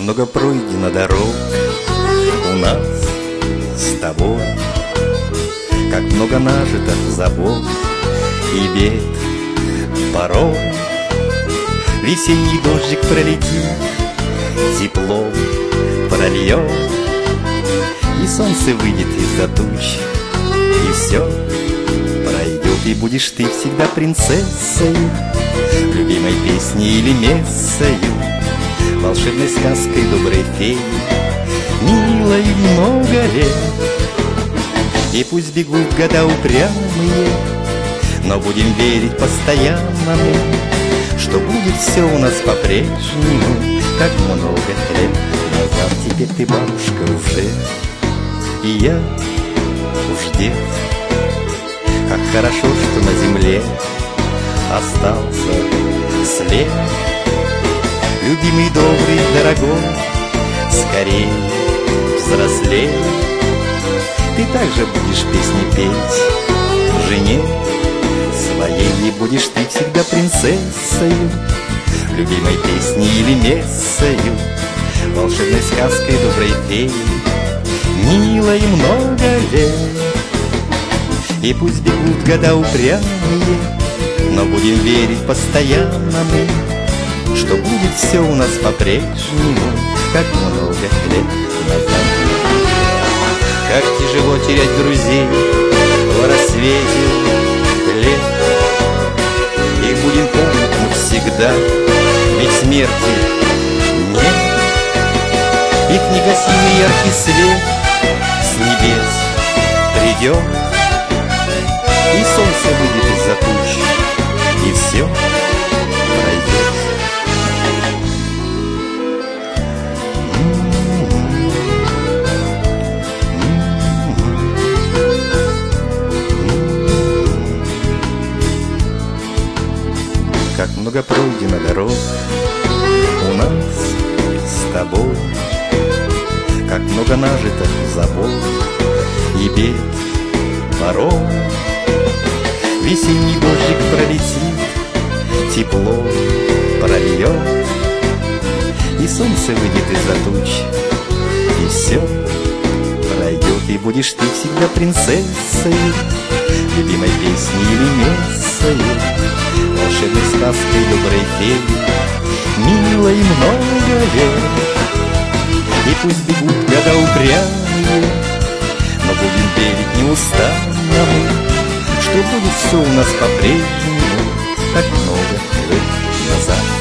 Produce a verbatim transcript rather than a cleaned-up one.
много пройдено дорог у нас с тобой, как много нажито забот и бед порой. Весенний дождик пролетит, тепло прольет, и солнце выйдет из-за туч, и все пройдет, и будешь ты всегда принцессой, любимой песней или мессою, волшебной сказкой доброй феи, милой много лет. И пусть бегут года упрямые, но будем верить постоянно мы, что будет все у нас по-прежнему, как много лет назад. Теперь ты бабушка уже, и я уж дед. Как хорошо, что на земле остался след, любимый, добрый, дорогой, скорее взрослей. Ты также будешь песни петь жене своей, и будешь ты всегда принцессою, любимой песней или мессою, волшебной сказкой доброй феи, милой много лет. И пусть бегут года упрямые, но будем верить постоянно мы, что будет все у нас по-прежнему, как много лет назад. Как тяжело терять друзей в рассвете лет, их будем помнить навсегда, ведь смерти нет. Их негасимый яркий свет с небес придет, и солнце выйдет из-за туч, и все пройдет. Как много пройдено дорог у нас с тобой, как много нажито забот и бед порой. Весенний дождик пролетит, тепло прольет, и солнце выйдет из-за туч, и все пройдет. И будешь ты всегда принцессой, любимой песней или мессою, волшебной сказкой доброй феи, милой много лет. И пусть бегут года упрямые, но будем верить неустанно мы, что будет все у нас по-прежнему, как много лет назад.